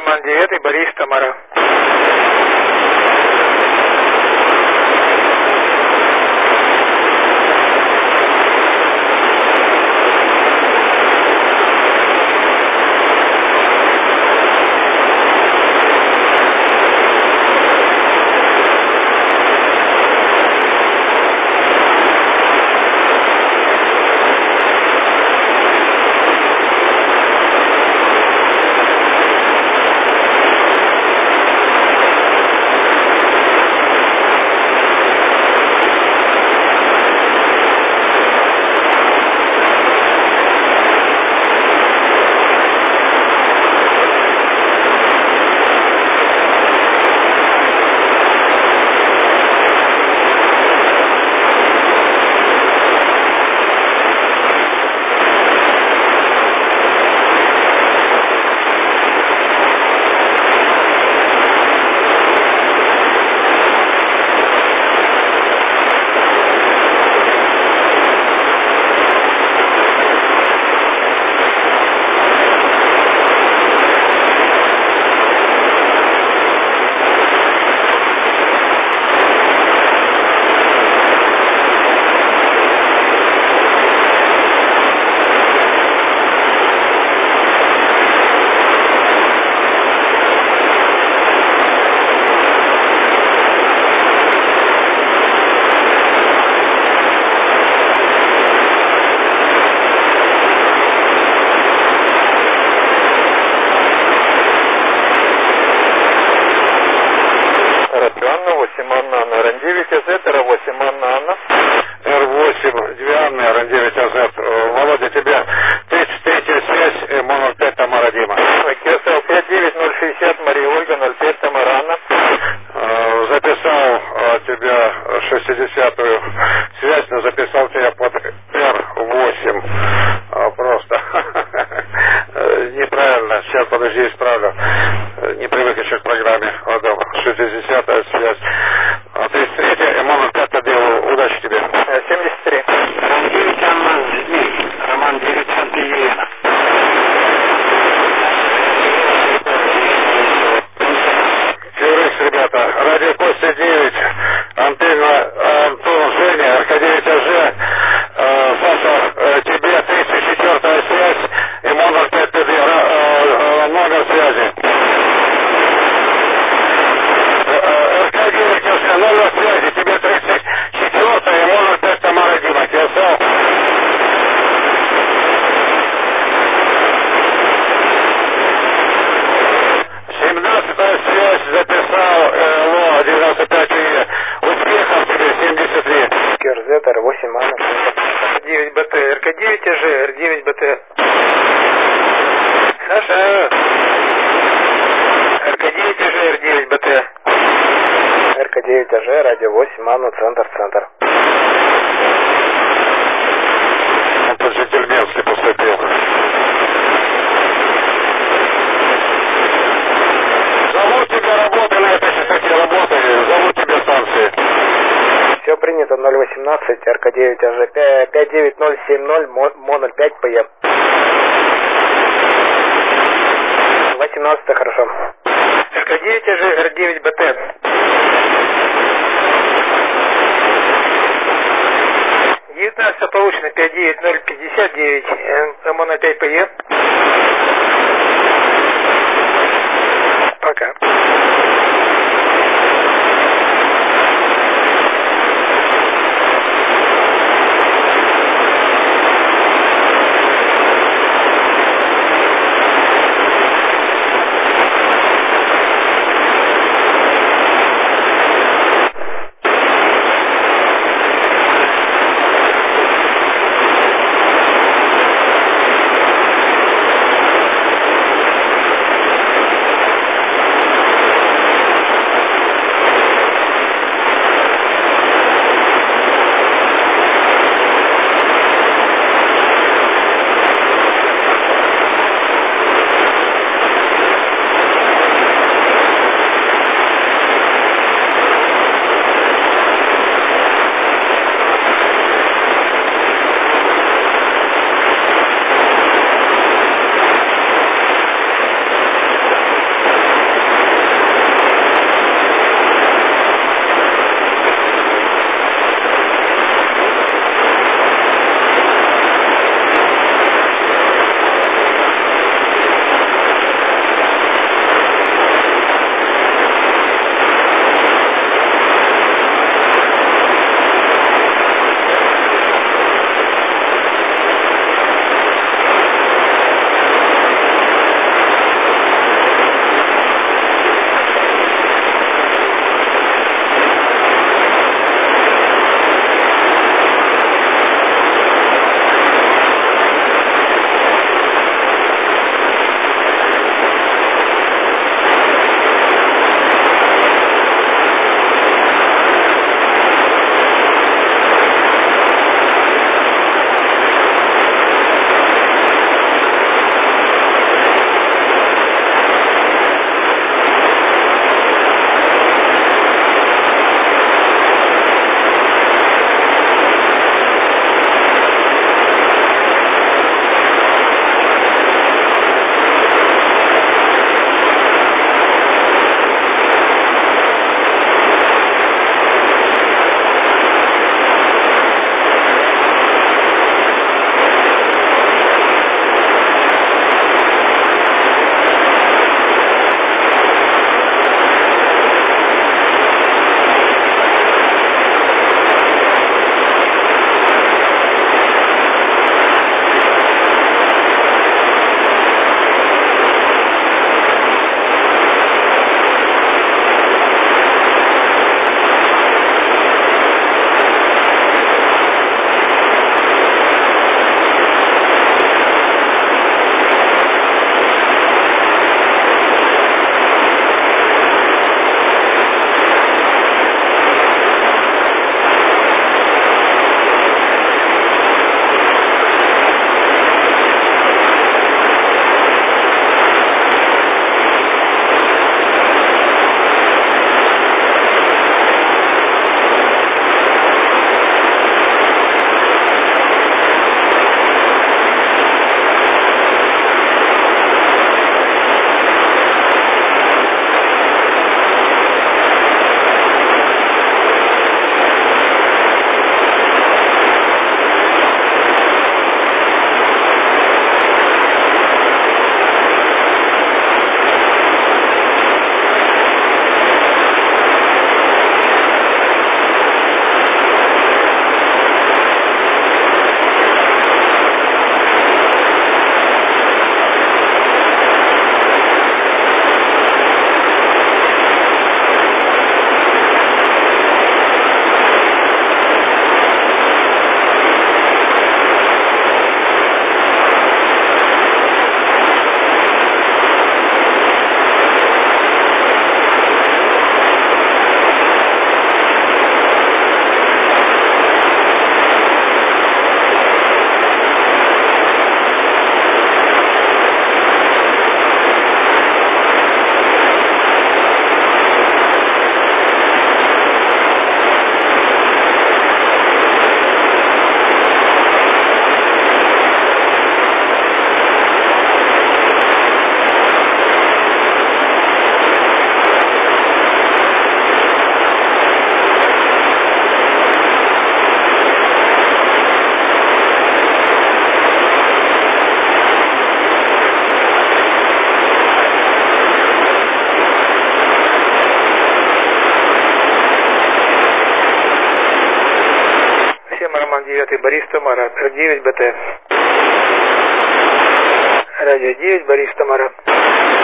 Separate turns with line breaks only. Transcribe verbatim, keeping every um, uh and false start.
Роман девятый, Борис, Тамара.
восемь Анна Анна, эр девять эй зет, эр восемь Анна Анна.
эр восемь, две Анны, эр девять эй зет. Володя, тебе тридцать третья связь, Моноль пять, Тамара Дима.
КСЛ пять девять ноль шестьдесят, Мария Ольга, ноль пять, Тамара Анна.
Записал тебя шестидесятую связь, но записал тебя под эр восемь. Просто неправильно. Сейчас, подожди, исправлю. Не привык еще к программе. шестидесятая связь. тридцать третья, Моноль пять, удачи тебе.
семьдесят три.
Роман девять, Анна с детьми. Роман девять, Санта Елена. Ребята, радио Костя девять, антенна Антон, Женя, эр ка девять а жэ, э, Саша, э, тебе тридцать четвёртая связь и Моноль пять тэ дэ, э, номер связи. эр ка девять а жэ, номер связи, тебе тридцать четвёртая и Моноль пять, Тамара Дима, КСЛ. семнадцатая связь записал ЛО девяносто пять и успехов тебе семьдесят три.
КРЗ, эр восемь Анна, девять бэ тэ, эр ка девять а жэ, эр девять бэ тэ. Саша. эр ка девять а жэ, эр девять бэ тэ. эр ка девять а жэ, радио восемь Анна, центр, центр.
Он под Жительменский поступил. Зовут тебя, работай на этой частоте, работай, зовут тебя станции.
Все принято, ноль восемнадцать, эр ка девять а жэ, пять девять ноль семь ноль, Моноль пять, ПЕ. восемнадцать, хорошо. эр ка девять а жэ, эр девять бэ тэ. девятнадцать получено, пять девять ноль пятьдесят девять, Моноль пять, ПЕ. Пока. девять, Борис Тамара, девять БТ. Радио девять, Борис Тамара.